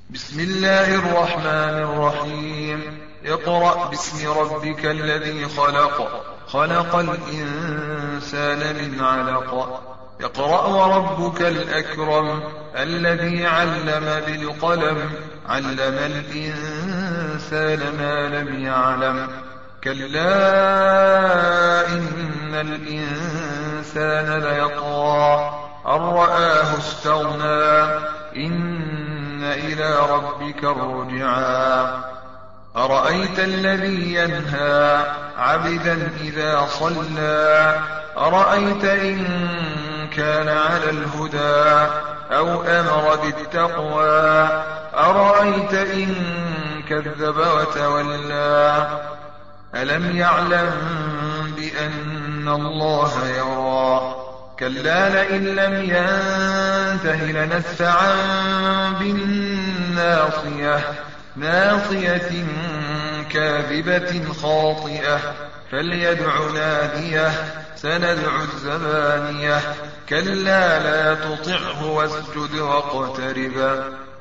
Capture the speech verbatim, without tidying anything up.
بسم الله الرحمن الرحيم. اقرأ باسم ربك الذي خلق خلق الإنسان من علق. اقرأ وربك الأكرم الذي علم بالقلم علم الإنسان ما لم يعلم. كلا إن الإنسان ليطغى أن رآه استغنى إن إلى ربك الرجعى. أرأيت الذي ينهى عبدا إذا صلى أرأيت إن كان على الهدى أو أمر بالتقوى أرأيت إن كذب وتولى. ألم يعلم بأن الله يرى. كلا لئن لم ينته لنسفعا بالناصية ناصية كاذبة خاطئة فليدع ناديه سندع الزبانية. كلا لا تطعه واسجد واقترب